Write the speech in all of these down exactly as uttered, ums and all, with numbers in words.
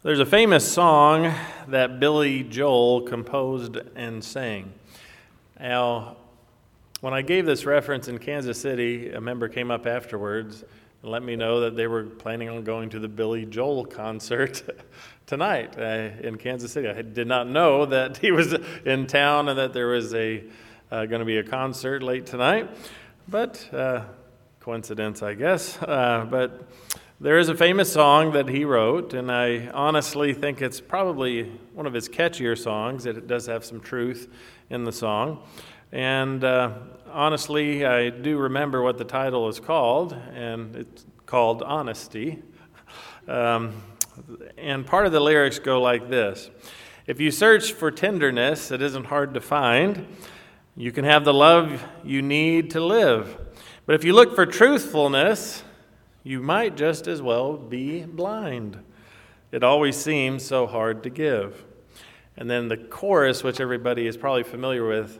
There's a famous song that Billy Joel composed and sang. Now, when I gave this reference in Kansas City, a member came up afterwards and let me know that they were planning on going to the Billy Joel concert tonight uh, in Kansas City. I did not know that he was in town and that there was a uh, going to be a concert late tonight, but uh, coincidence, I guess. Uh, but there is a famous song that he wrote, and I honestly think it's probably one of his catchier songs. It does have some truth in the song. And uh, honestly, I do remember what the title is called, and it's called Honesty. Um, and part of the lyrics go like this: if you search for tenderness, it isn't hard to find. You can have the love you need to live. But if you look for truthfulness, you might just as well be blind. It always seems so hard to give. And then the chorus, which everybody is probably familiar with: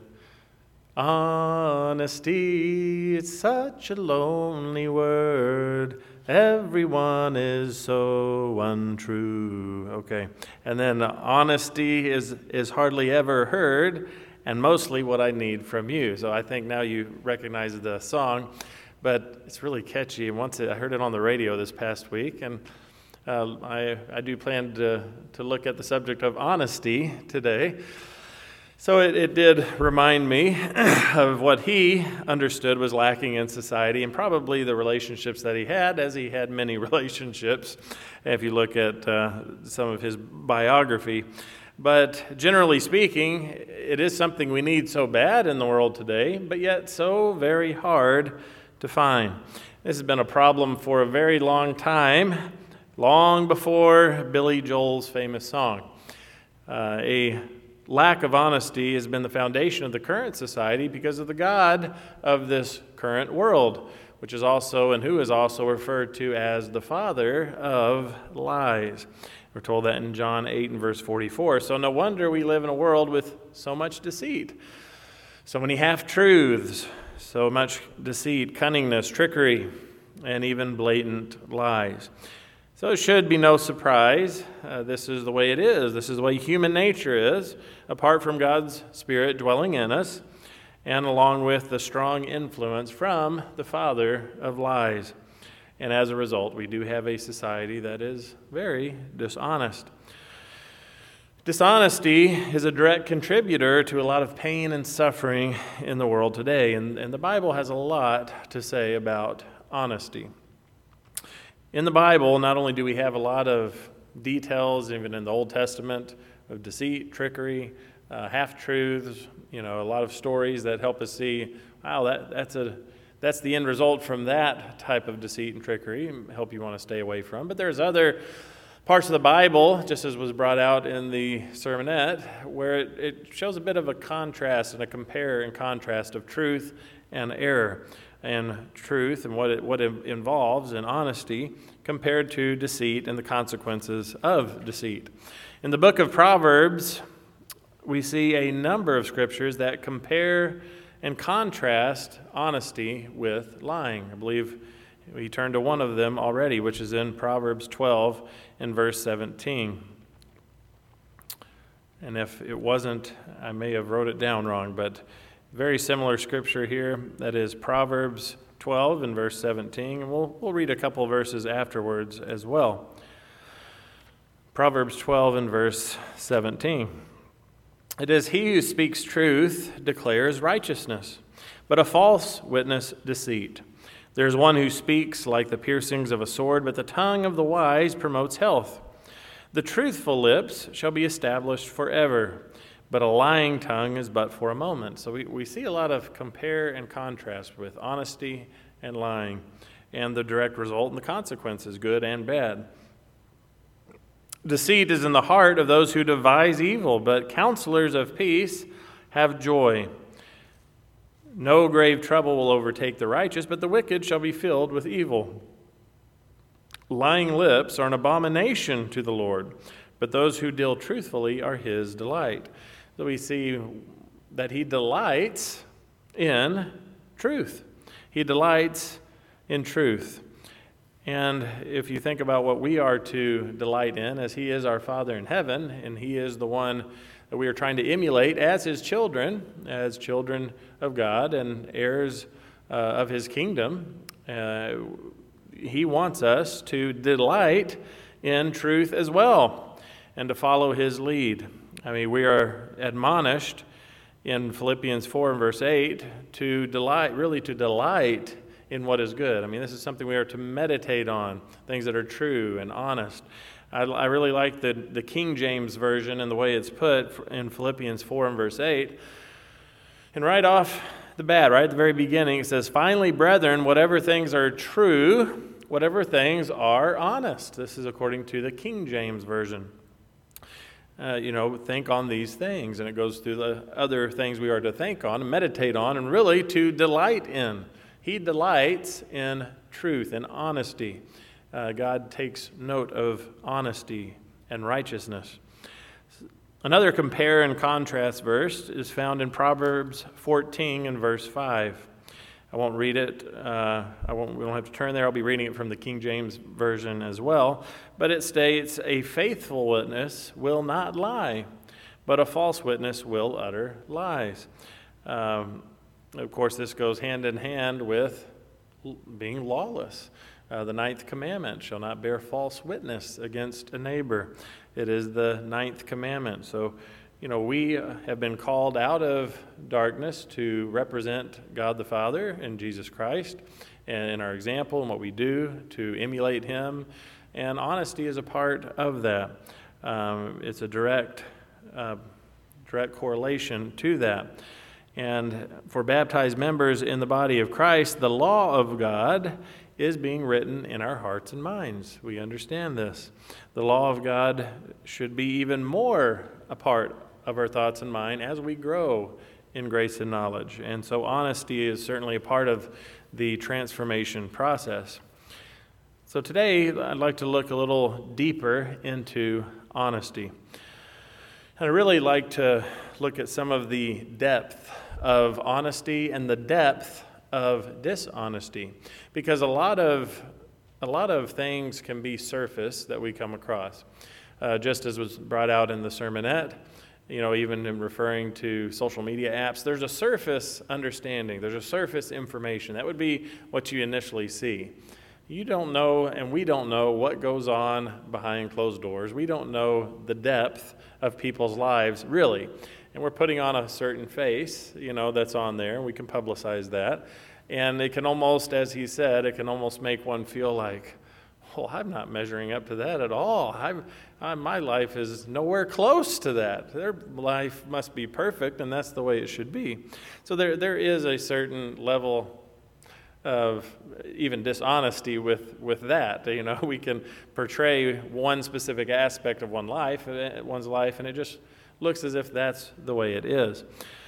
honesty, it's such a lonely word. Everyone is so untrue. Okay. And then honesty is, is hardly ever heard, and mostly what I need from you. So I think now you recognize the song. But it's really catchy. And once it, I heard it on the radio this past week, and uh, I I do plan to to look at the subject of honesty today. So it, it did remind me of what he understood was lacking in society, and probably the relationships that he had, as he had many relationships, if you look at uh, some of his biography. But generally speaking, it is something we need so bad in the world today, but yet so very hard to find. This has been a problem for a very long time, long before Billy Joel's famous song. Uh, a lack of honesty has been the foundation of the current society because of the God of this current world, which is also and who is also referred to as the father of lies. We're told that in John eight and verse forty-four. So no wonder we live in a world with so much deceit, so many half-truths, so much deceit, cunningness, trickery, and even blatant lies. So it should be no surprise. Uh, this is the way it is. This is the way human nature is, apart from God's Spirit dwelling in us, and along with the strong influence from the father of lies. And as a result, we do have a society that is very dishonest. Dishonesty is a direct contributor to a lot of pain and suffering in the world today, and, and the Bible has a lot to say about honesty. In the Bible, not only do we have a lot of details, even in the Old Testament, of deceit, trickery, uh, half-truths, you know, a lot of stories that help us see, wow, that, that's a that's the end result from that type of deceit and trickery, and help you want to stay away from. But there's other parts of the Bible, just as was brought out in the sermonette, where it, it shows a bit of a contrast and a compare and contrast of truth and error, and truth and what it, what it involves in honesty compared to deceit and the consequences of deceit. In the book of Proverbs, we see a number of scriptures that compare and contrast honesty with lying. I believe we turned to one of them already, which is in Proverbs twelve and verse seventeen. And if it wasn't, I may have wrote it down wrong, but very similar scripture here. That is Proverbs twelve and verse seventeen. And we'll, we'll read a couple verses afterwards as well. Proverbs twelve and verse seventeen. It is, he who speaks truth declares righteousness, but a false witness deceit. There is one who speaks like the piercings of a sword, but the tongue of the wise promotes health. The truthful lips shall be established forever, but a lying tongue is but for a moment. So we, we see a lot of compare and contrast with honesty and lying, and the direct result and the consequences, good and bad. Deceit is in the heart of those who devise evil, but counselors of peace have joy. No grave trouble will overtake the righteous, but the wicked shall be filled with evil. Lying lips are an abomination to the Lord, but those who deal truthfully are his delight. So we see that he delights in truth. He delights in truth. And if you think about what we are to delight in, as he is our Father in heaven, and he is the one that we are trying to emulate as his children, as children of God and heirs uh, of his kingdom, uh, he wants us to delight in truth as well and to follow his lead. I mean, we are admonished in Philippians four and verse eight to delight, really to delight in what is good. I mean, this is something we are to meditate on, things that are true and honest. I, I really like the, the King James Version and the way it's put in Philippians four and verse eight. And right off the bat, right at the very beginning, it says, "Finally, brethren, whatever things are true, whatever things are honest." This is according to the King James Version. Uh, you know, think on these things. And it goes through the other things we are to think on and meditate on and really to delight in. He delights in truth and honesty. Uh, God takes note of honesty and righteousness. Another compare and contrast verse is found in Proverbs fourteen and verse five. I won't read it. Uh, I won't. We don't have to turn there. I'll be reading it from the King James Version as well. But it states, "A faithful witness will not lie, but a false witness will utter lies." Um, Of course, this goes hand in hand with being lawless. Uh, the ninth commandment, "Shall not bear false witness against a neighbor." It is the ninth commandment. So, you know, we have been called out of darkness to represent God the Father and Jesus Christ, and in our example and what we do to emulate him. And honesty is a part of that. Um, it's a direct, uh, direct correlation to that. And for baptized members in the body of Christ, the law of God is being written in our hearts and minds. We understand this. The law of God should be even more a part of our thoughts and mind as we grow in grace and knowledge. And so honesty is certainly a part of the transformation process. So today, I'd like to look a little deeper into honesty. And I'd really like to look at some of the depth of honesty and the depth of dishonesty, because a lot of a lot of things can be surface that we come across, uh, just as was brought out in the sermonette. You know, even in referring to social media apps, there's a surface understanding, there's a surface information. That would be what you initially see. You don't know, and we don't know what goes on behind closed doors. We don't know the depth of people's lives, really. And we're putting on a certain face, you know, that's on there. We can publicize that. And it can almost, as he said, it can almost make one feel like, well, I'm not measuring up to that at all. I'm, I, my life is nowhere close to that. Their life must be perfect, and that's the way it should be. So there, there is a certain level of even dishonesty with, with that. You know, we can portray one specific aspect of one life, one's life, and it just looks as if that's the way it is.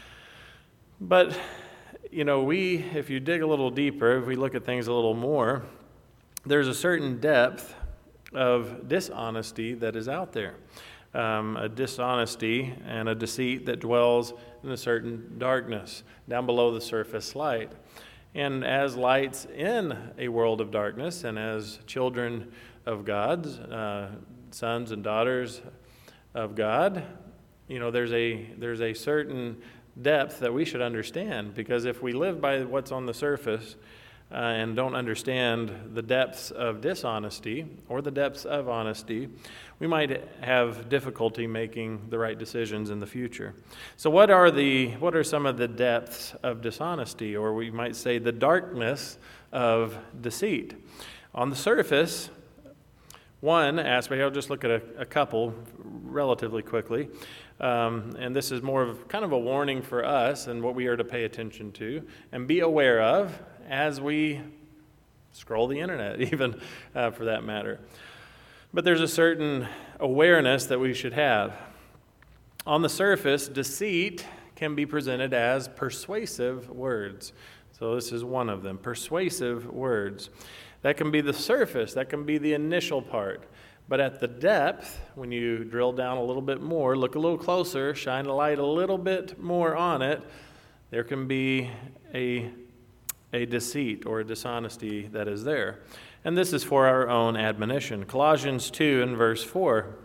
But, you know, we, if you dig a little deeper, if we look at things a little more, there's a certain depth of dishonesty that is out there. Um, a dishonesty and a deceit that dwells in a certain darkness, down below the surface light. And as lights in a world of darkness, and as children of God, uh, sons and daughters of God, you know, there's a there's a certain depth that we should understand, because if we live by what's on the surface uh, and don't understand the depths of dishonesty or the depths of honesty, we might have difficulty making the right decisions in the future. So what are the what are some of the depths of dishonesty, or we might say the darkness of deceit? On the surface, one aspect, I'll just look at a, a couple relatively quickly. Um, and this is more of kind of a warning for us and what we are to pay attention to and be aware of as we scroll the internet, even uh, for that matter. But there's a certain awareness that we should have. On the surface, deceit can be presented as persuasive words. So this is one of them, persuasive words. That can be the surface, that can be the initial part. But at the depth, when you drill down a little bit more, look a little closer, shine a light a little bit more on it, there can be a, a deceit or a dishonesty that is there. And this is for our own admonition. Colossians two and verse four.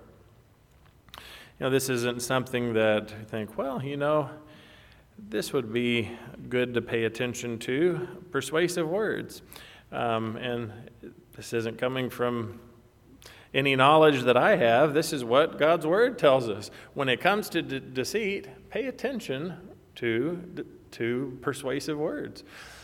You know, this isn't something that I think, well, you know, this would be good to pay attention to, persuasive words. Um, and this isn't coming from any knowledge that I have. This is what God's Word tells us. When it comes to de- deceit, pay attention to, to persuasive words.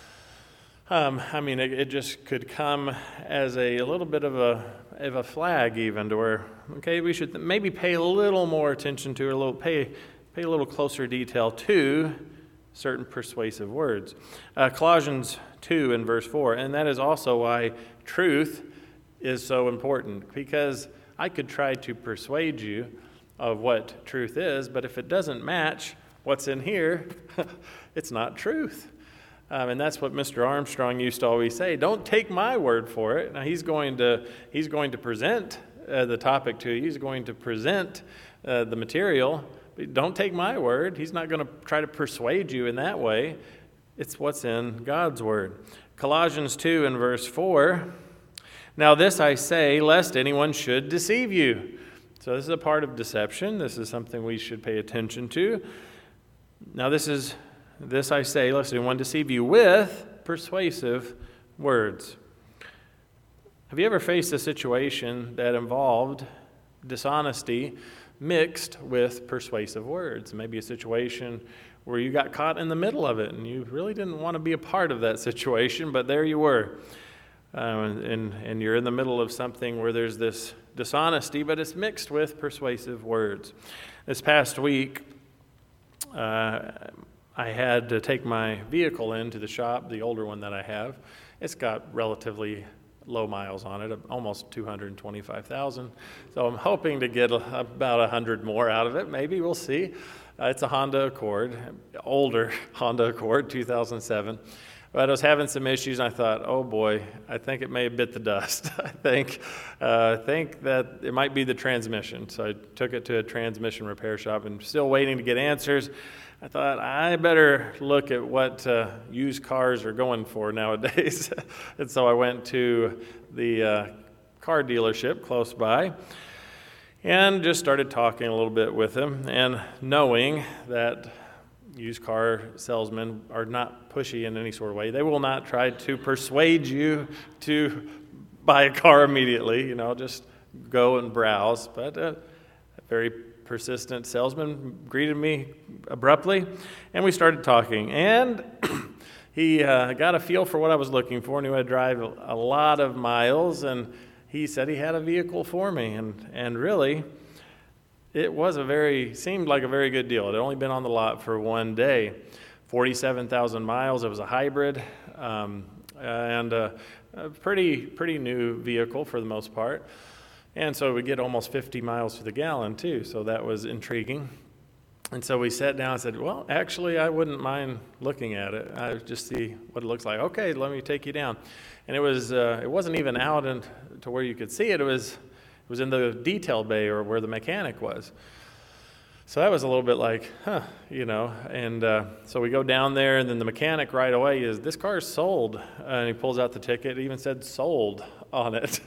Um, I mean, it, it just could come as a, a little bit of a of a flag even to where, okay, we should maybe pay a little more attention to, or a little pay pay a little closer detail to certain persuasive words. Uh, Colossians two and verse four, and that is also why truth is so important, because I could try to persuade you of what truth is, but if it doesn't match what's in here, it's not truth. Um, and that's what Mister Armstrong used to always say. Don't take my word for it. Now he's going to he's going to present uh, the topic to you. He's going to present uh, the material. But don't take my word. He's not going to try to persuade you in that way. It's what's in God's word. Colossians two and verse four. Now this I say, lest anyone should deceive you. So this is a part of deception. This is something we should pay attention to. Now this is. This I say, lest anyone deceive you with persuasive words. Have you ever faced a situation that involved dishonesty mixed with persuasive words? Maybe a situation where you got caught in the middle of it and you really didn't want to be a part of that situation, but there you were. Uh, and, and you're in the middle of something where there's this dishonesty, but it's mixed with persuasive words. This past week, uh, I had to take my vehicle into the shop, the older one that I have. It's got relatively low miles on it, almost two hundred twenty-five thousand. So I'm hoping to get about one hundred more out of it. Maybe we'll see. Uh, it's a Honda Accord, older Honda Accord, two thousand seven. But I was having some issues, and I thought, oh boy, I think it may have bit the dust. I think, uh, think that it might be the transmission. So I took it to a transmission repair shop and still waiting to get answers. I thought, I better look at what uh, used cars are going for nowadays. And so I went to the uh, car dealership close by and just started talking a little bit with him, and knowing that used car salesmen are not pushy in any sort of way. They will not try to persuade you to buy a car immediately, you know, just go and browse. But uh, a very persistent salesman greeted me abruptly, and we started talking. And he uh, got a feel for what I was looking for, knew I'd drive a lot of miles, and he said he had a vehicle for me. And, and really, it was a very, seemed like a very good deal. It had only been on the lot for one day. forty-seven thousand miles. It was a hybrid, um, and a, a pretty, pretty new vehicle for the most part. And so we get almost fifty miles to the gallon, too, so that was intriguing. And so we sat down and said, well, actually, I wouldn't mind looking at it. I just see what it looks like. Okay, let me take you down. And it was uh, it wasn't even out in, to where you could see it. It was, it was in the detail bay, or where the mechanic was. So that was a little bit like, huh, you know. And uh, so we go down there, and then the mechanic right away is, this car is sold. And he pulls out the ticket. It even said sold on it.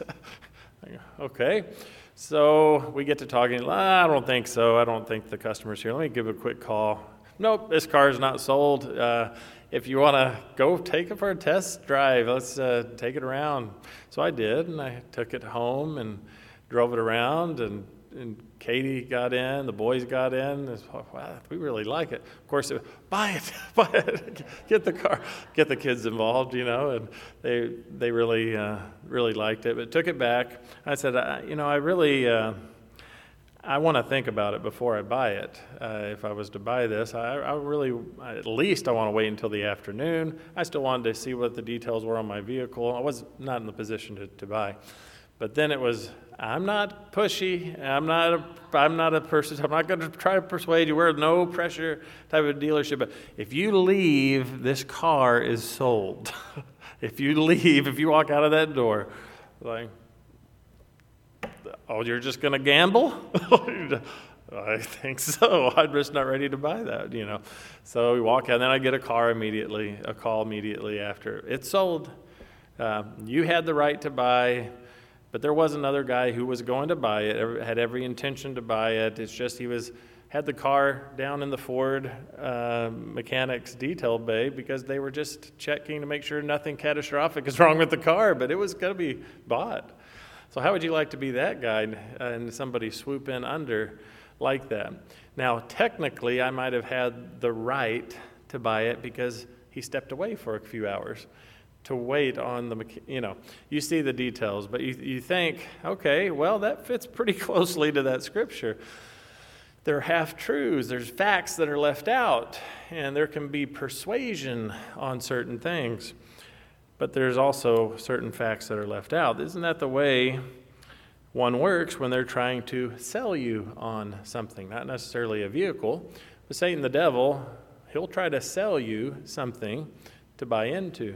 Okay, so we get to talking. I don't think so. I don't think the customer's here. Let me give a quick call. Nope, this car is not sold. Uh, if you want to go take it for a test drive, let's uh, take it around. So I did, and I took it home and drove it around, and, and Katie got in, the boys got in. It's, wow, we really like it. Of course, it, buy it, buy it, get the car, get the kids involved, you know, and they they really uh, really liked it. But took it back. I said, I, you know, I really uh, I want to think about it before I buy it. Uh, if I was to buy this, I, I really at least I want to wait until the afternoon. I still wanted to see what the details were on my vehicle. I was not in the position to, to buy. But then it was, I'm not pushy. I'm not a, I'm not a person. I'm not going to try to persuade you. We're a no pressure type of dealership. But if you leave, this car is sold. If you leave, if you walk out of that door, like, oh, you're just going to gamble? I think so. I'm just not ready to buy that, you know. So we walk out, and then I get a car immediately, a call immediately after. It's sold. Uh, you had the right to buy, but there was another guy who was going to buy it, had every intention to buy it. It's just he was had the car down in the Ford uh, mechanics detail bay because they were just checking to make sure nothing catastrophic is wrong with the car, but it was going to be bought. So how would you like to be that guy and somebody swoop in under like that? Now, technically, I might have had the right to buy it because he stepped away for a few hours to wait on the, you know, you see the details, but you, you think, okay, well, that fits pretty closely to that scripture. There are half-truths, there's facts that are left out, and there can be persuasion on certain things, but there's also certain facts that are left out. Isn't that the way one works when they're trying to sell you on something? Not necessarily a vehicle, but Satan the devil, he'll try to sell you something to buy into.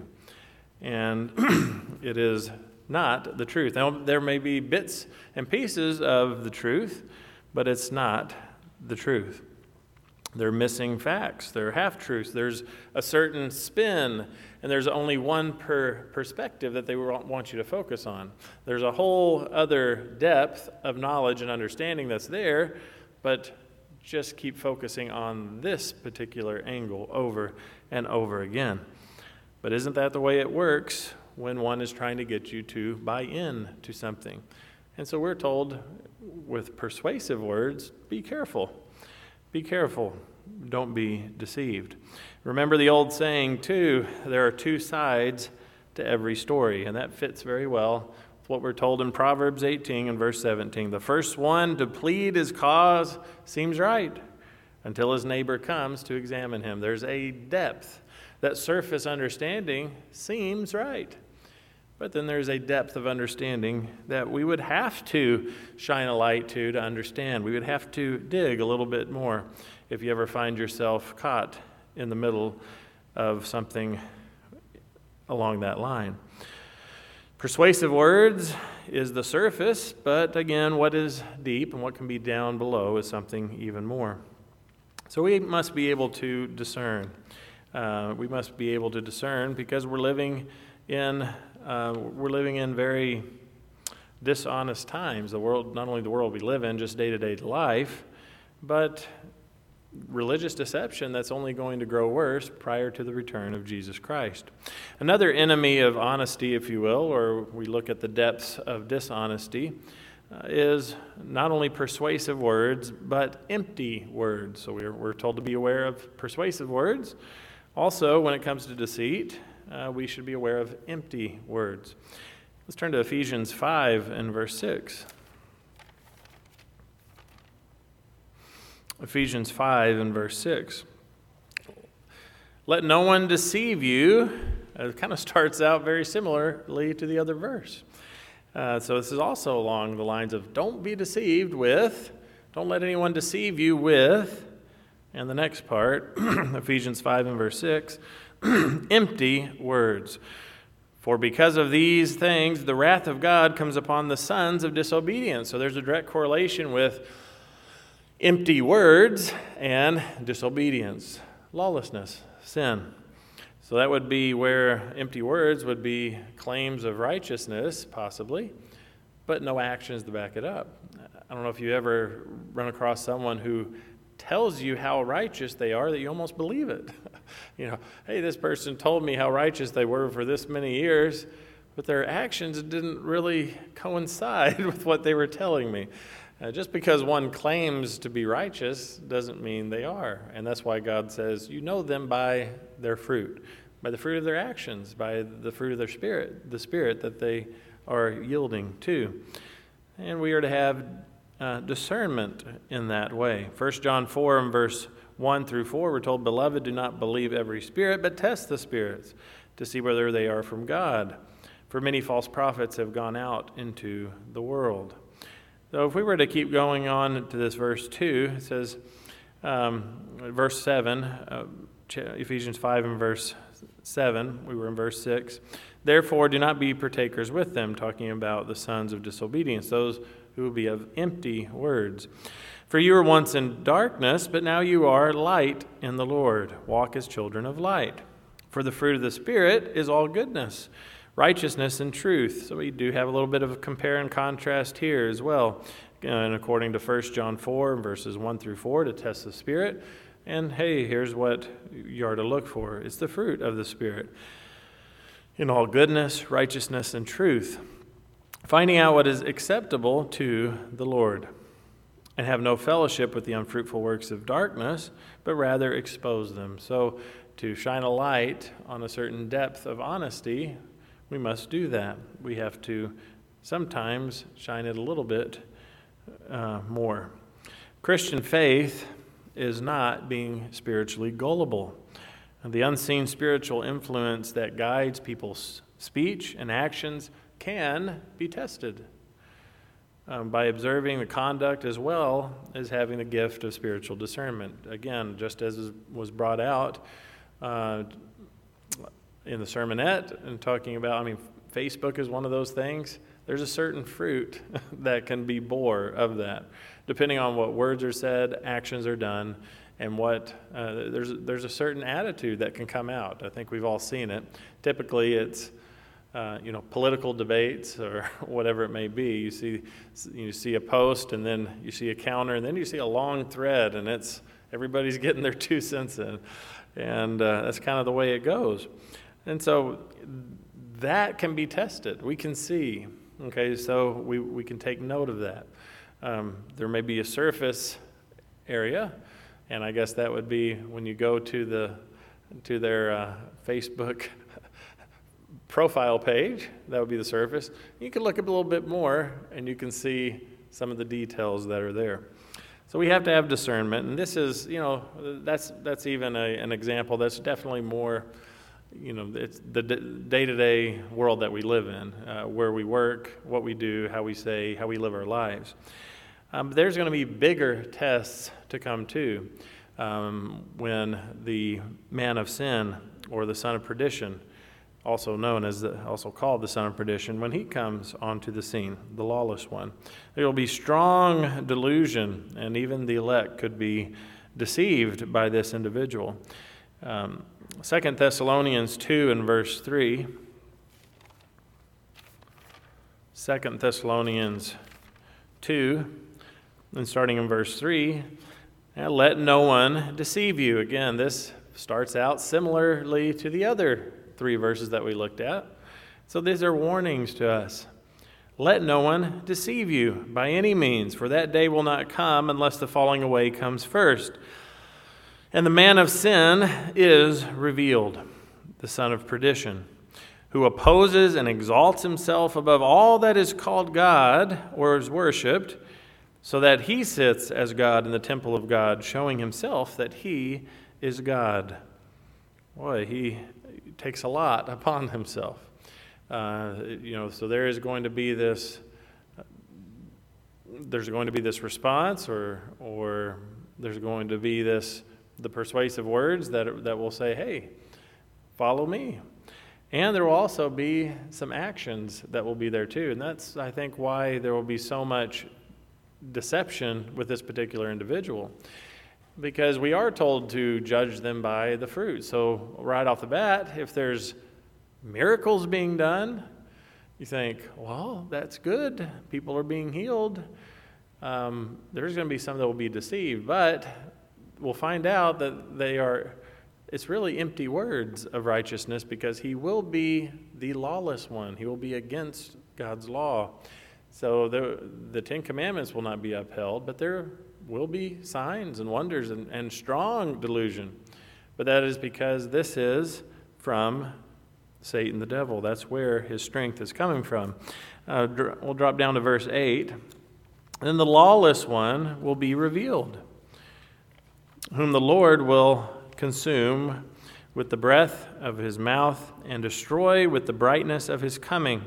And it is not the truth. Now, there may be bits and pieces of the truth, but it's not the truth. They're missing facts. They're half-truths. There's a certain spin, and there's only one per perspective that they want you to focus on. There's a whole other depth of knowledge and understanding that's there, but just keep focusing on this particular angle over and over again. But isn't that the way it works when one is trying to get you to buy in to something? And so we're told with persuasive words, be careful. Be careful. Don't be deceived. Remember the old saying, too, there are two sides to every story, and that fits very well with what we're told in Proverbs eighteen and verse seventeen. The first one to plead his cause seems right until his neighbor comes to examine him. There's a depth. That surface understanding seems right. But then there's a depth of understanding that we would have to shine a light to to understand. We would have to dig a little bit more if you ever find yourself caught in the middle of something along that line. Persuasive words is the surface, but again, what is deep and what can be down below is something even more. So we must be able to discern. Uh, we must be able to discern because we're living in uh, we're living in very dishonest times. The world, not only the world we live in, just day-to-day life, but religious deception that's only going to grow worse prior to the return of Jesus Christ. Another enemy of honesty, if you will, or we look at the depths of dishonesty, uh, is not only persuasive words, but empty words. So we're, we're told to be aware of persuasive words. Also, when it comes to deceit, uh, we should be aware of empty words. Let's turn to Ephesians five and verse six. Ephesians five and verse six. Let no one deceive you. It kind of starts out very similarly to the other verse. Uh, so this is also along the lines of don't be deceived with, don't let anyone deceive you with, and the next part, Ephesians five and verse six, empty words. For because of these things, the wrath of God comes upon the sons of disobedience. So there's a direct correlation with empty words and disobedience, lawlessness, sin. So that would be where empty words would be claims of righteousness, possibly, but no actions to back it up. I don't know if you ever run across someone who tells you how righteous they are that you almost believe it. You know, hey, this person told me how righteous they were for this many years, but their actions didn't really coincide with what they were telling me. Uh, just because one claims to be righteous doesn't mean they are. And that's why God says, you know them by their fruit, by the fruit of their actions, by the fruit of their spirit, the spirit that they are yielding to. And we are to have uh, discernment in that way. First John four and verse one through four, we're told, Beloved, do not believe every spirit, but test the spirits to see whether they are from God. For many false prophets have gone out into the world. So if we were to keep going on to this verse two, it says, um, verse seven, uh, Ephesians five and verse seven, we were in verse six. Therefore, do not be partakers with them, talking about the sons of disobedience, those who will be of empty words. For you were once in darkness, but now you are light in the Lord. Walk as children of light. For the fruit of the Spirit is all goodness, Righteousness and truth. So we do have a little bit of a compare and contrast here as well. And according to First John four, verses one through four, to test the Spirit. And hey, here's what you are to look for. It's the fruit of the Spirit. In all goodness, righteousness, and truth. Finding out what is acceptable to the Lord. And have no fellowship with the unfruitful works of darkness, but rather expose them. So to shine a light on a certain depth of honesty, we must do that. We have to sometimes shine it a little bit uh, more. Christian faith is not being spiritually gullible. The unseen spiritual influence that guides people's speech and actions can be tested um, by observing the conduct as well as having the gift of spiritual discernment. Again, just as was brought out uh, in the sermonette and talking about, I mean, Facebook is one of those things. There's a certain fruit that can be bore of that, depending on what words are said, actions are done, and what uh, there's there's a certain attitude that can come out. I think we've all seen it. Typically, it's uh, you know political debates or whatever it may be. You see you see a post, and then you see a counter, and then you see a long thread, and it's everybody's getting their two cents in, and uh, that's kind of the way it goes. And so that can be tested. We can see. Okay, so we, we can take note of that. Um, there may be a surface area, and I guess that would be when you go to the to their uh, Facebook profile page. That would be the surface. You can look up a little bit more, and you can see some of the details that are there. So we have to have discernment, and this is, you know, that's that's even a, an example that's definitely more. You know, it's the day-to-day world that we live in, uh, where we work, what we do, how we say, how we live our lives. Um, but there's going to be bigger tests to come too um, when the man of sin, or the son of perdition, also known as, the, also called the son of perdition, when he comes onto the scene, the lawless one. There will be strong delusion, and even the elect could be deceived by this individual. Um, Second Thessalonians two and verse three. Second Thessalonians two, and starting in verse three, and let no one deceive you. Again, this starts out similarly to the other three verses that we looked at. So these are warnings to us. Let no one deceive you by any means, for that day will not come unless the falling away comes first. And the man of sin is revealed, the son of perdition, who opposes and exalts himself above all that is called God or is worshipped, so that he sits as God in the temple of God, showing himself that he is God. Boy, he takes a lot upon himself. Uh, you know, so there is going to be this. There's going to be this response, or or there's going to be this. The persuasive words that that will say, hey, follow me. And there will also be some actions that will be there too. And that's, I think, why there will be so much deception with this particular individual. Because we are told to judge them by the fruit. So right off the bat, if there's miracles being done, you think, well, that's good. People are being healed. Um, there's going to be some that will be deceived. But we'll find out that they are, it's really empty words of righteousness, because he will be the lawless one. He will be against God's law. So the, the Ten Commandments will not be upheld, but there will be signs and wonders and, and strong delusion. But that is because this is from Satan the devil. That's where his strength is coming from. Uh, we'll drop down to verse eight. Then the lawless one will be revealed, whom the Lord will consume with the breath of his mouth and destroy with the brightness of his coming.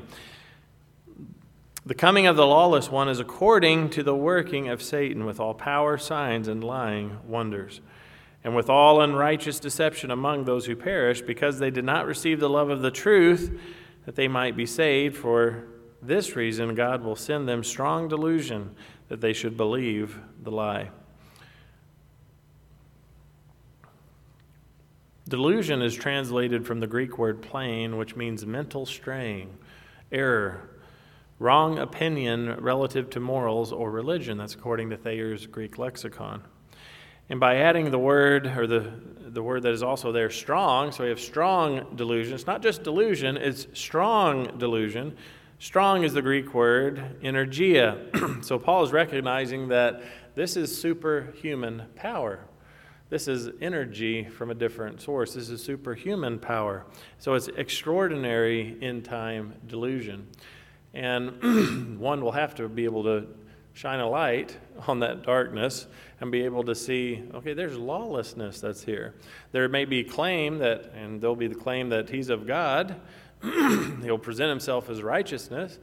The coming of the lawless one is according to the working of Satan, with all power, signs, and lying wonders, and with all unrighteous deception among those who perish, because they did not receive the love of the truth, that they might be saved. For this reason God will send them strong delusion, that they should believe the lie. Delusion is translated from the Greek word plain, which means mental straying, error, wrong opinion relative to morals or religion. That's according to Thayer's Greek lexicon. And by adding the word, or the, the word that is also there, strong, so we have strong delusion. It's not just delusion, it's strong delusion. Strong is the Greek word, energia. So Paul is recognizing that this is superhuman power. This is energy from a different source. This is superhuman power. So it's extraordinary end-time delusion. And one will have to be able to shine a light on that darkness and be able to see, okay, there's lawlessness that's here. There may be claim that, and there'll be the claim that he's of God. He'll present himself as righteousness.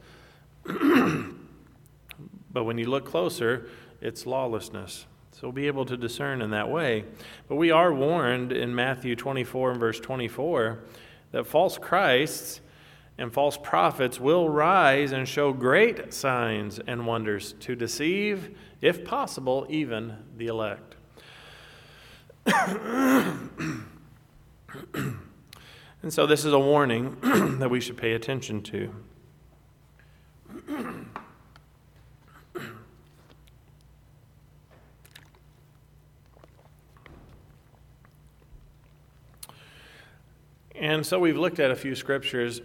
But when you look closer, it's lawlessness. So we'll be able to discern in that way. But we are warned in Matthew twenty-four and verse twenty-four that false Christs and false prophets will rise and show great signs and wonders to deceive, if possible, even the elect. And so this is a warning that we should pay attention to. And so we've looked at a few scriptures,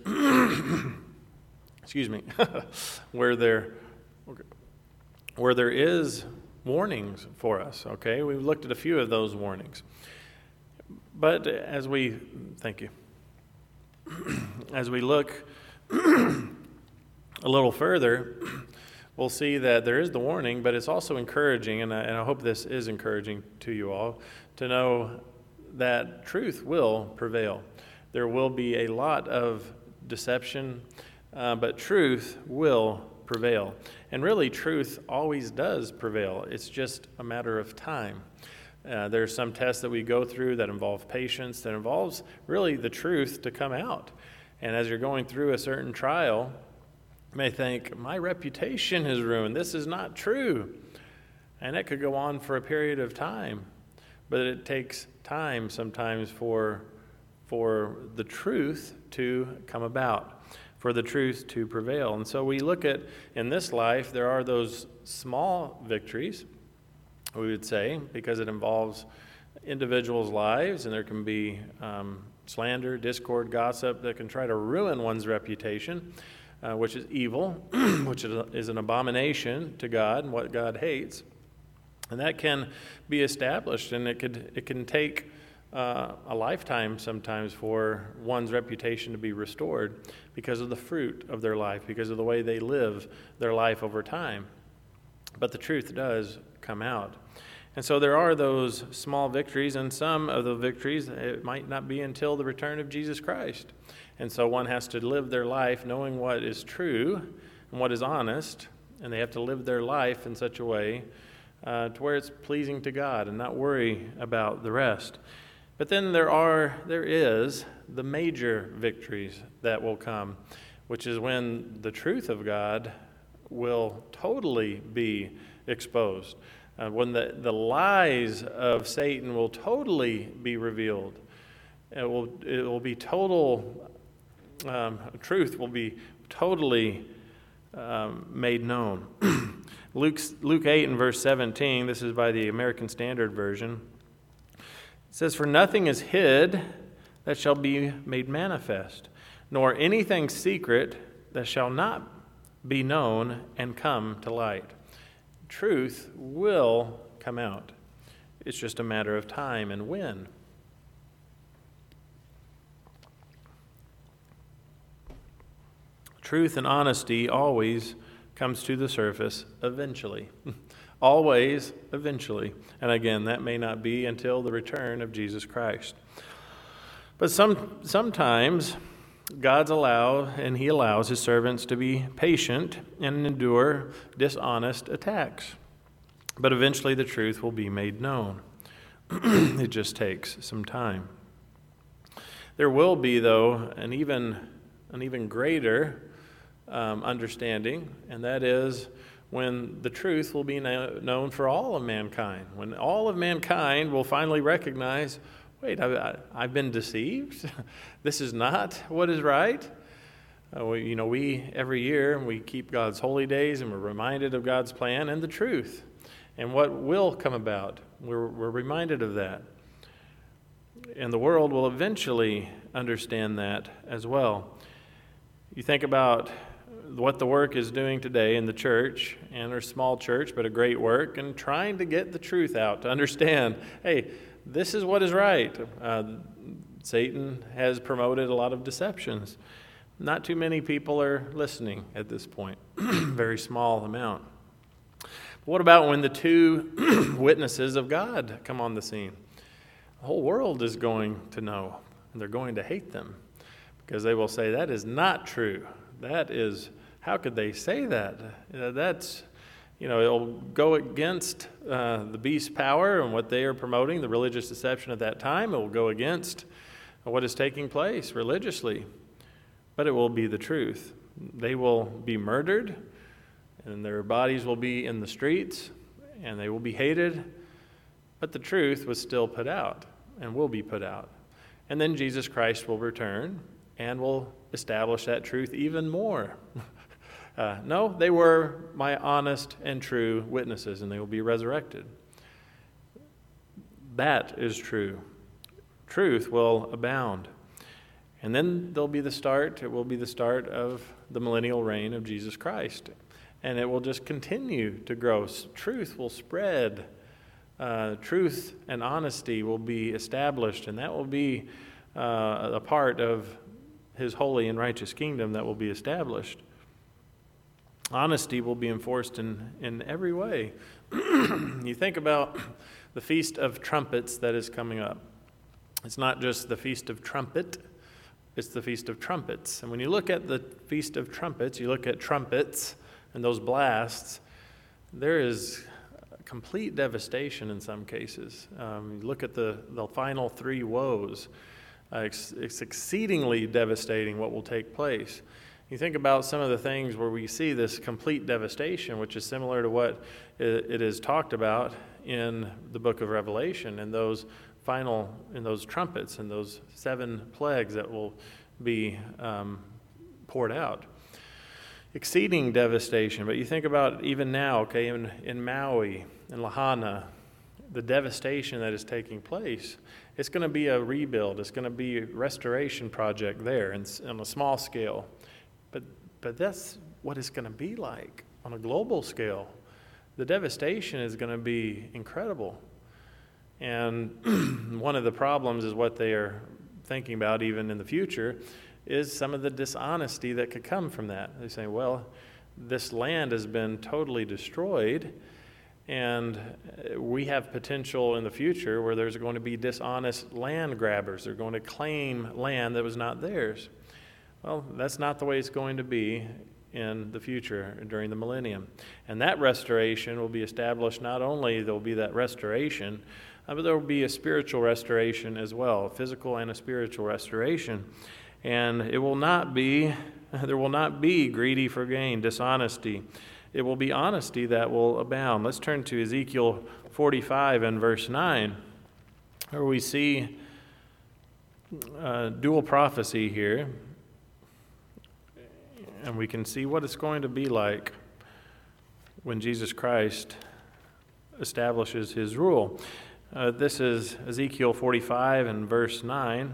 excuse me, where there, where there is warnings for us, okay? We've looked at a few of those warnings. But as we, thank you, as we look a little further, we'll see that there is the warning, but it's also encouraging, and I, and I hope this is encouraging to you all, to know that truth will prevail. There will be a lot of deception, uh, but truth will prevail. And really, truth always does prevail. It's just a matter of time. Uh, there are some tests that we go through that involve patience, that involves really the truth to come out. And as you're going through a certain trial, you may think, my reputation is ruined. This is not true. And that could go on for a period of time. But it takes time sometimes for for the truth to come about, for the truth to prevail. And so we look at, in this life, there are those small victories, we would say, because it involves individuals' lives, and there can be um, slander, discord, gossip that can try to ruin one's reputation, uh, which is evil, which is an abomination to God and what God hates. And that can be established, and it could it can take Uh, a lifetime sometimes for one's reputation to be restored because of the fruit of their life, because of the way they live their life over time. But the truth does come out. And so there are those small victories, and some of the victories, it might not be until the return of Jesus Christ. And so one has to live their life knowing what is true and what is honest, and they have to live their life in such a way uh, to where it's pleasing to God and not worry about the rest. But then there are, there is the major victories that will come, which is when the truth of God will totally be exposed, uh, when the, the lies of Satan will totally be revealed. It will, it will be total, um, truth will be totally um, made known. Luke's, Luke eight and verse seventeen, this is by the American Standard Version. It says, "For nothing is hid that shall be made manifest, nor anything secret that shall not be known and come to light." Truth will come out. It's just a matter of time and when. Truth and honesty always comes to the surface eventually. Always, eventually. And again, that may not be until the return of Jesus Christ. But some sometimes God's allow, and He allows His servants to be patient and endure dishonest attacks. But eventually the truth will be made known. It just takes some time. There will be, though, an even, an even greater um, understanding, and that is when the truth will be known for all of mankind, when all of mankind will finally recognize wait, I, I, I've been deceived? This is not what is right? Uh, we, you know, we, every year, we keep God's holy days, and we're reminded of God's plan and the truth and what will come about. We're, we're reminded of that. And the world will eventually understand that as well. You think about what the work is doing today in the church, and our small church, but a great work, and trying to get the truth out, to understand, hey, this is what is right. Uh, Satan has promoted a lot of deceptions. Not too many people are listening at this point, very small amount. But what about when the two witnesses of God come on the scene? The whole world is going to know, and they're going to hate them, because they will say, that is not true. That is, how could they say that? Uh, that's, you know, it'll go against uh, the beast's power and what they are promoting, the religious deception at that time. It will go against what is taking place religiously. But it will be the truth. They will be murdered, and their bodies will be in the streets, and they will be hated. But the truth was still put out, and will be put out. And then Jesus Christ will return, and will establish that truth even more. uh, no, they were my honest and true witnesses, and they will be resurrected. That is true. Truth will abound. And then there'll be the start, it will be the start of the millennial reign of Jesus Christ. And it will just continue to grow. Truth will spread. Uh, truth and honesty will be established, and that will be uh, a part of his holy and righteous kingdom that will be established. Honesty will be enforced in, in every way. You think about the Feast of Trumpets that is coming up. It's not just the Feast of Trumpet, it's the Feast of Trumpets. And when you look at the Feast of Trumpets, you look at trumpets and those blasts, there is complete devastation in some cases. Um, you look at the, the final three woes. Uh, it's, it's exceedingly devastating what will take place. You think about some of the things where we see this complete devastation, which is similar to what it, it is talked about in the book of Revelation, and those final, in those trumpets and those seven plagues that will be um, poured out. Exceeding devastation. But you think about even now, okay, in, in Maui, in Lahaina, the devastation that is taking place. It's going to be a rebuild. It's going to be a restoration project there and on a small scale. But but that's what it's going to be like on a global scale. The devastation is going to be incredible. And one of the problems is what they are thinking about even in the future is some of the dishonesty that could come from that. They say, well, this land has been totally destroyed, and we have potential in the future where there's going to be dishonest land grabbers. They're going to claim land that was not theirs. Well, that's not the way it's going to be in the future during the millennium. And that restoration will be established. Not only there will be that restoration, uh, but there will be a spiritual restoration as well, a physical and a spiritual restoration. And it will not be, there will not be greedy for gain, dishonesty. It will be honesty that will abound. Let's turn to Ezekiel forty-five and verse nine, where we see uh, dual prophecy here. And we can see what it's going to be like when Jesus Christ establishes his rule. Uh, this is Ezekiel forty-five and verse nine.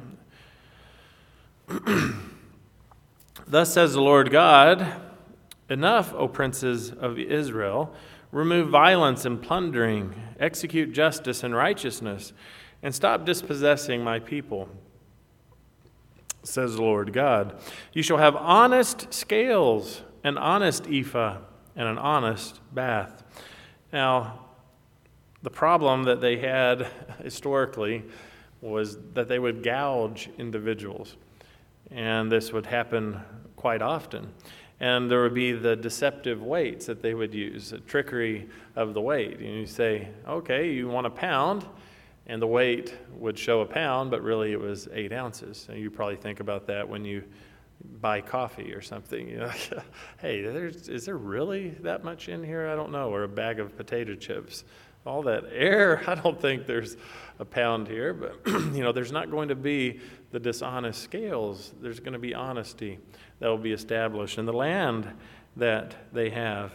Thus says the Lord God, enough, O princes of Israel, remove violence and plundering, execute justice and righteousness, and stop dispossessing my people, says the Lord God. You shall have honest scales, an honest ephah, and an honest bath. Now, the problem that they had historically was that they would gouge individuals, and this would happen quite often. And there would be the deceptive weights that they would use, the trickery of the weight. And you say, okay, you want a pound, and the weight would show a pound, but really it was eight ounces. And you probably think about that when you buy coffee or something. You know, hey, there's, is there really that much in here? I don't know. Or a bag of potato chips. all that air, I don't think there's a pound here, but you know, there's not going to be the dishonest scales. There's going to be honesty that will be established in the land that they have.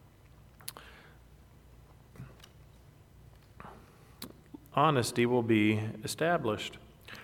Honesty will be established.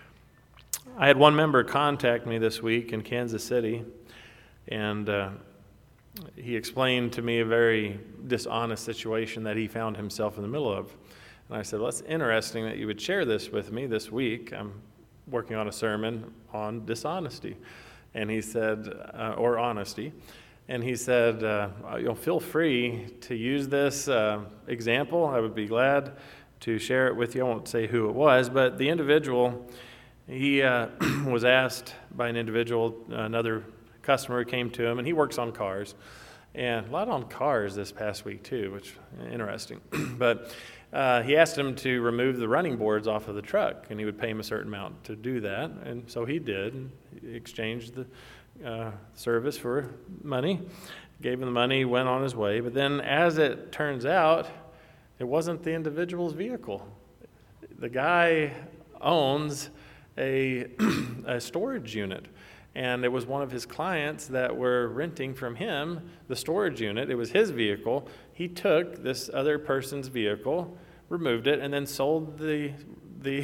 I had one member contact me this week in Kansas City, and uh, he explained to me a very dishonest situation that he found himself in the middle of. And I said, well, that's interesting that you would share this with me this week. I'm working on a sermon on dishonesty. And he said, uh, or honesty. And he said, uh, you'll feel free to use this uh, example. I would be glad to share it with you. I won't say who it was, but the individual, he uh, was asked by an individual, another customer came to him, and he works on cars. And a lot on cars this past week, too, which is interesting. But uh, he asked him to remove the running boards off of the truck, and he would pay him a certain amount to do that. And so he did. And he exchanged the uh, service for money, gave him the money, went on his way. But then, as it turns out, it wasn't the individual's vehicle. The guy owns a, a storage unit. And it was one of his clients that were renting from him the storage unit. It was his vehicle. He took this other person's vehicle, removed it, and then sold the the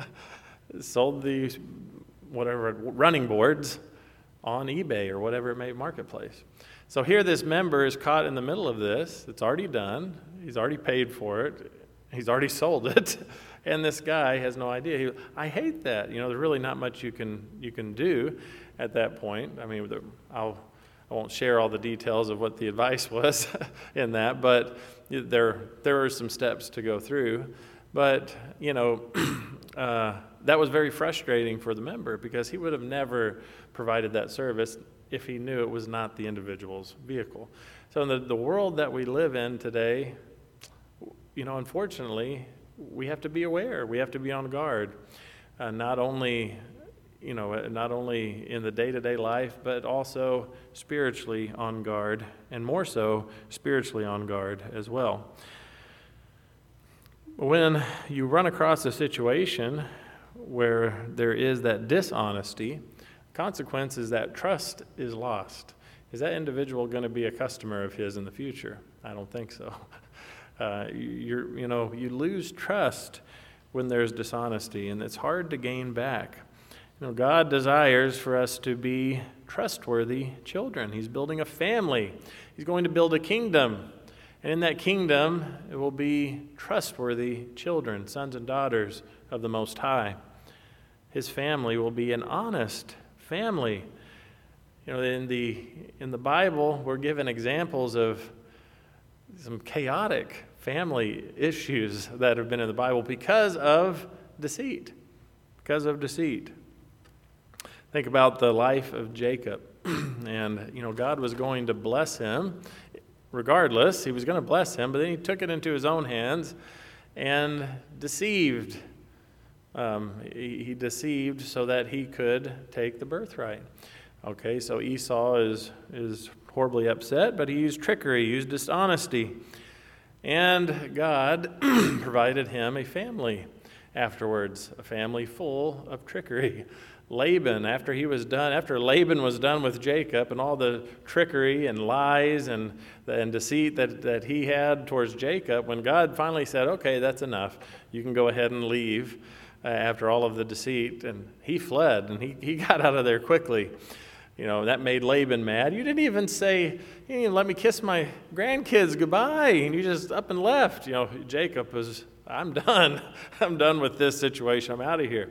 sold the whatever running boards on eBay or whatever it may marketplace. So here this member is caught in the middle of this. It's already done. He's already paid for it. He's already sold it. And this guy has no idea. He, I hate that. You know, there's really not much you can you can do at that point. I mean, I'll, I won't share all the details of what the advice was in that, but there there are some steps to go through. But, you know, uh, that was very frustrating for the member because he would have never provided that service if he knew it was not the individual's vehicle. So in the, the world that we live in today, you know, unfortunately, we have to be aware. We have to be on guard, uh, not only, you know, not only in the day-to-day life, but also spiritually on guard, and more so spiritually on guard as well. When you run across a situation where there is that dishonesty, consequence is that trust is lost. Is that individual going to be a customer of his in the future? I don't think so. Uh, you're, you know, you lose trust when there's dishonesty, and it's hard to gain back. You know, God desires for us to be trustworthy children. He's building a family. He's going to build a kingdom. And in that kingdom, it will be trustworthy children, sons and daughters of the Most High. His family will be an honest family. You know, in the in the Bible, we're given examples of some chaotic family issues that have been in the Bible because of deceit. Because of deceit. Think about the life of Jacob. And, you know, God was going to bless him. Regardless, he was going to bless him, but then he took it into his own hands and deceived. Um, he, he deceived so that he could take the birthright. Okay, so Esau is, is horribly upset, but he used trickery, he used dishonesty. And God provided him a family afterwards, a family full of trickery. Laban, after he was done, after Laban was done with Jacob and all the trickery and lies and, and deceit that, that he had towards Jacob, when God finally said, okay, that's enough, you can go ahead and leave uh, after all of the deceit, and he fled, and he, he got out of there quickly. You know, that made Laban mad. You didn't even say, you didn't even let me kiss my grandkids goodbye, and you just up and left. You know, Jacob was, I'm done. I'm done with this situation. I'm out of here.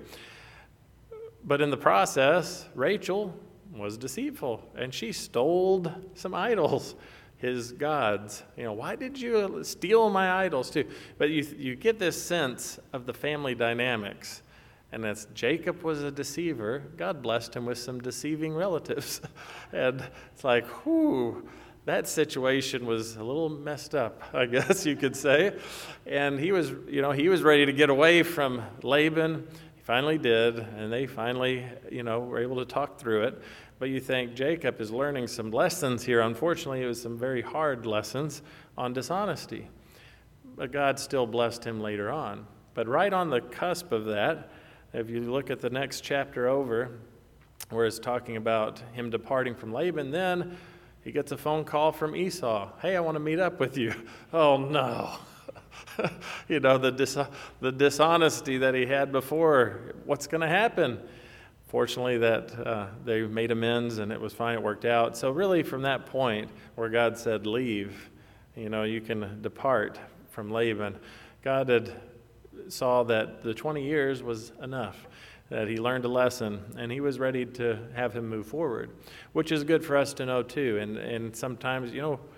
But in the process, Rachel was deceitful, and she stole some idols, his gods. You know, why did you steal my idols too? But you you get this sense of the family dynamics. And as Jacob was a deceiver, God blessed him with some deceiving relatives. And it's like, whew, that situation was a little messed up, I guess you could say. And he was, you know, he was ready to get away from Laban. He finally did, and they finally, you know, were able to talk through it. But you think Jacob is learning some lessons here. Unfortunately, it was some very hard lessons on dishonesty. but God still blessed him later on. But right on the cusp of that, if you look at the next chapter over, where it's talking about him departing from Laban, then he gets a phone call from Esau. Hey, I want to meet up with you. Oh, no. you know, the dis- the dishonesty that he had before. What's going to happen? Fortunately, that uh, they made amends and it was fine. It worked out. So really, from that point where God said, leave, you know, you can depart from Laban, God had saw that the twenty years was enough, that he learned a lesson, and he was ready to have him move forward, which is good for us to know too. And and sometimes, you know,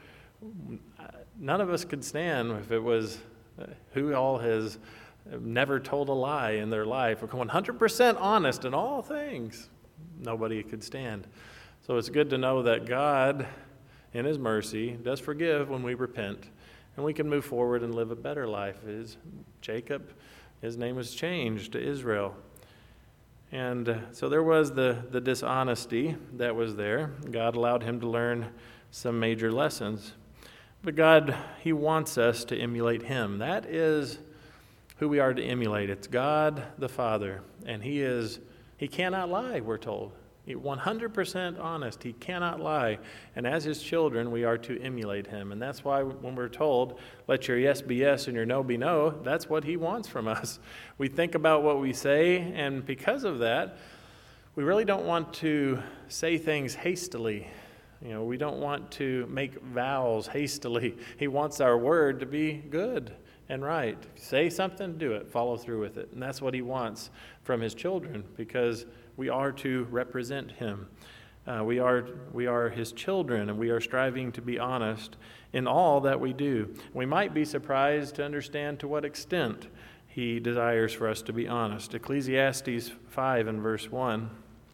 none of us could stand if it was who all has never told a lie in their life, or one hundred percent honest in all things. Nobody could stand. So it's good to know that God, in his mercy, does forgive when we repent, and we can move forward and live a better life. His, Jacob, his name was changed to Israel. And uh, so there was the, the dishonesty that was there. God allowed him to learn some major lessons. But God, he wants us to emulate him. That is who we are to emulate. It's God the Father. And he is, he cannot lie, we're told. He's one hundred percent honest. He cannot lie. And as his children, we are to emulate him. And that's why when we're told, let your yes be yes and your no be no, that's what he wants from us. We think about what we say, and because of that, we really don't want to say things hastily. You know, we don't want to make vows hastily. He wants our word to be good and right. Say something, do it, follow through with it. And that's what he wants from his children, because we are to represent him. Uh, we are we are his children, and we are striving to be honest in all that we do. We might be surprised to understand to what extent he desires for us to be honest. Ecclesiastes five and verse one.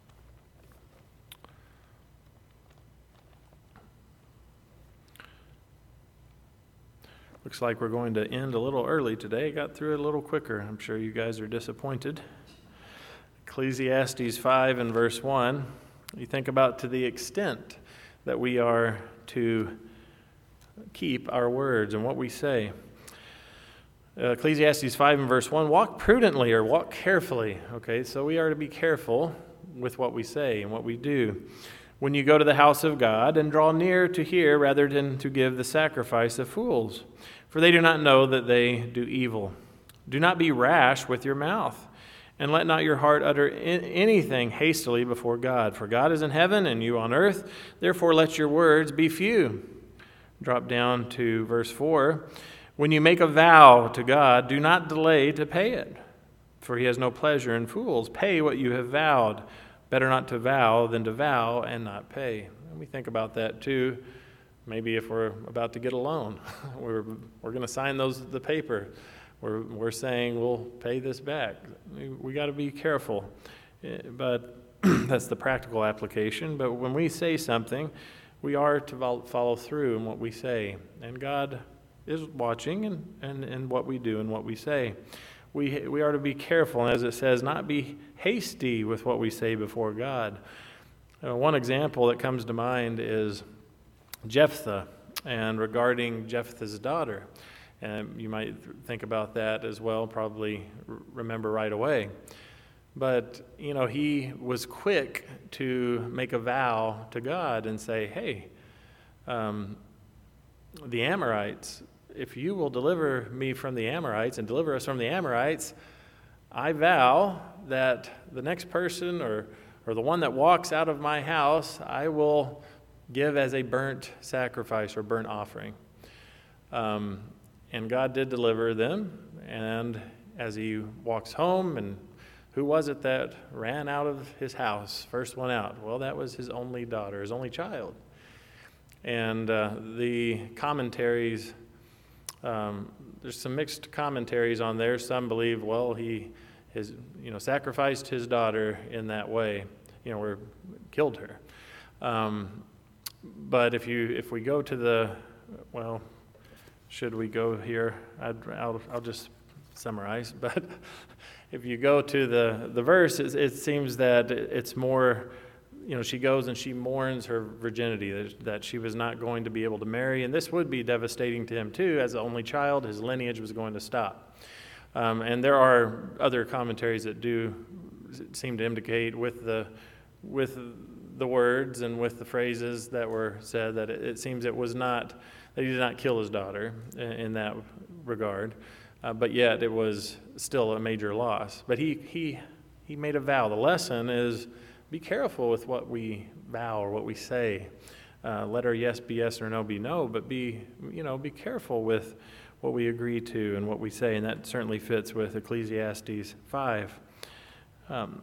Looks like we're going to end a little early today. Got through it a little quicker. I'm sure you guys are disappointed. Ecclesiastes five and verse one. You think about to the extent that we are to keep our words and what we say. Uh, Ecclesiastes five and verse one, walk prudently or walk carefully. Okay, so we are to be careful with what we say and what we do. When you go to the house of God, and draw near to hear rather than to give the sacrifice of fools, for they do not know that they do evil. Do not be rash with your mouth, and let not your heart utter anything hastily before God. For God is in heaven, and you on earth. Therefore let your words be few. Drop down to verse four. When you make a vow to God, do not delay to pay it, for he has no pleasure in fools. Pay what you have vowed. Better not to vow than to vow and not pay. And we think about that too. Maybe if we're about to get a loan, we're we're going to sign those the paper. We're we're saying we'll pay this back. We, we got to be careful, but that's the practical application. But when we say something, we are to follow through in what we say, and God is watching and and, and what we do and what we say. We we are to be careful, and as it says, not be hasty with what we say before God. Uh, one example that comes to mind is Jephthah, and regarding Jephthah's daughter. And you might think about that as well, probably remember right away. But, you know, he was quick to make a vow to God and say, hey, um, the Amorites, if you will deliver me from the Amorites and deliver us from the Amorites, I vow that the next person or, or the one that walks out of my house, I will give as a burnt sacrifice or burnt offering. Um, and God did deliver them, and as he walks home, and who was it that ran out of his house, first one out? Well, that was his only daughter, his only child. And uh, the commentaries, um, there's some mixed commentaries on there. Some believe, well, he has, you know, sacrificed his daughter in that way, you know, or killed her. Um, but if you if we go to the, well, should we go here? I'd, I'll I'll just summarize. But if you go to the the verse, it, it seems that it's more, you know, she goes and she mourns her virginity, that, that she was not going to be able to marry. And this would be devastating to him, too. As the only child, his lineage was going to stop. Um, and there are other commentaries that do seem to indicate with the with the words and with the phrases that were said that it, it seems it was not, that he did not kill his daughter in, in that regard. Uh, but yet it was still a major loss. But he, he, he made a vow. The lesson is be careful with what we vow or what we say. Uh, let our yes be yes or no be no, but be, you know, be careful with what we agree to and what we say. And that certainly fits with Ecclesiastes five. Um,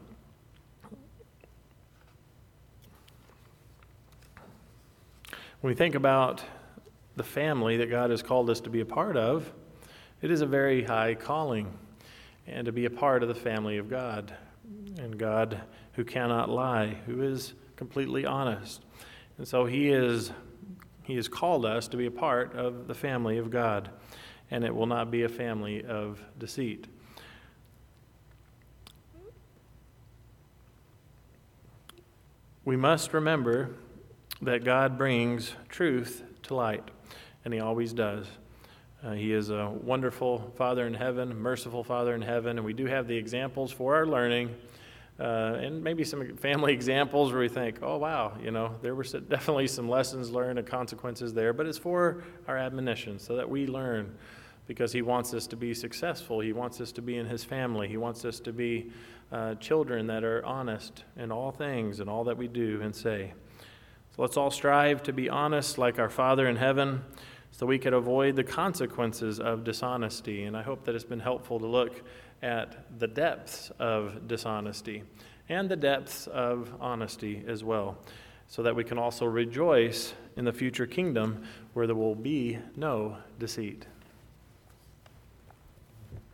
when we think about the family that God has called us to be a part of, it is a very high calling, and to be a part of the family of God, and God who cannot lie, who is completely honest. And so he is he has called us to be a part of the family of God, and it will not be a family of deceit. We must remember that God brings truth to light, and he always does. Uh, he is a wonderful Father in heaven, merciful Father in heaven, and we do have the examples for our learning, uh, and maybe some family examples where we think, oh, wow, you know, there were definitely some lessons learned and consequences there, but it's for our admonition so that we learn, because he wants us to be successful. He wants us to be in his family. He wants us to be uh, children that are honest in all things and all that we do and say. So let's all strive to be honest like our Father in heaven, so we could avoid the consequences of dishonesty. And I hope that it's been helpful to look at the depths of dishonesty and the depths of honesty as well, so that we can also rejoice in the future kingdom where there will be no deceit.